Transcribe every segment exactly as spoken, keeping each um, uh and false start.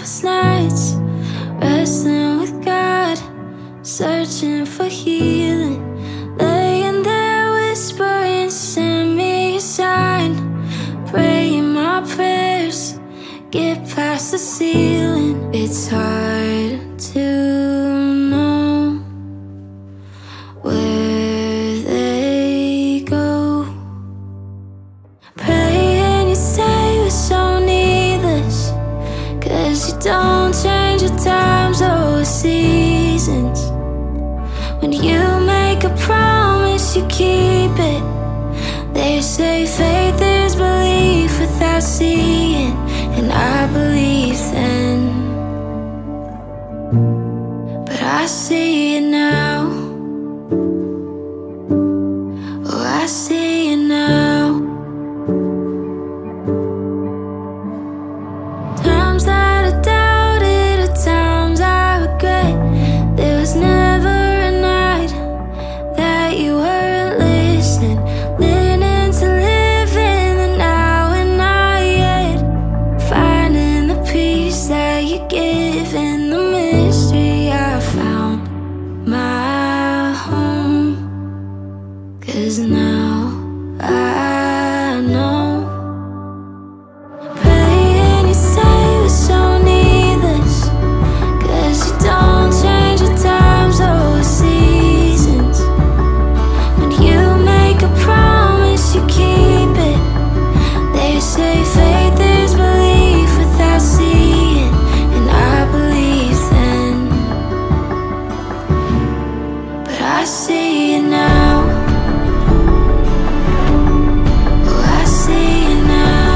sleepless nights, wrestling with God, searching for healing, laying there whispering, send me a sign, praying my prayers, get past the ceiling. It's hard to know where they go. Praying you say we're so needless, 'cause you don't change your times or seasons. When you make a promise, you keep it. They say faith is belief without seeing, and I believe then. But I see it now. Oh, I see it now. Times that I doubted, or times I regret. There was never a night that you weren't listening, learning to live in the now and not yet, finding the peace that you give in the mystery. I found my home, 'cause now I know. Praying you say we're so needless, 'cause you don't change your times or seasons. When you make a promise, you keep it. They say faith is belief without seeing, and I believe then. But I see it now. Oh, I see it now.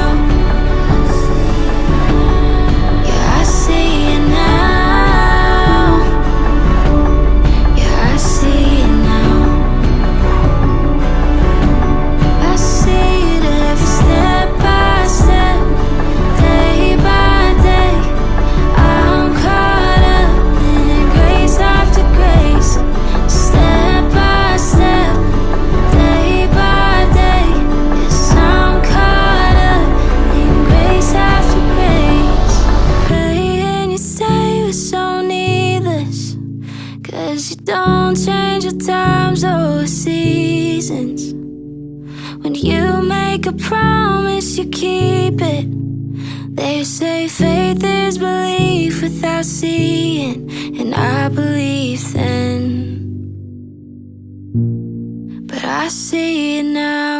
Yeah, I see it now. Yeah, I see it now. I see it every step by step, day by day. I'm caught up in grace after grace, step by step, day by day. Yes, I'm caught up in grace after grace. Praying you say we're so needless, 'cause you don't change your times or seasons. When you make a promise, you keep it. They say faith is belief without seeing, and I believe then. But I see it now.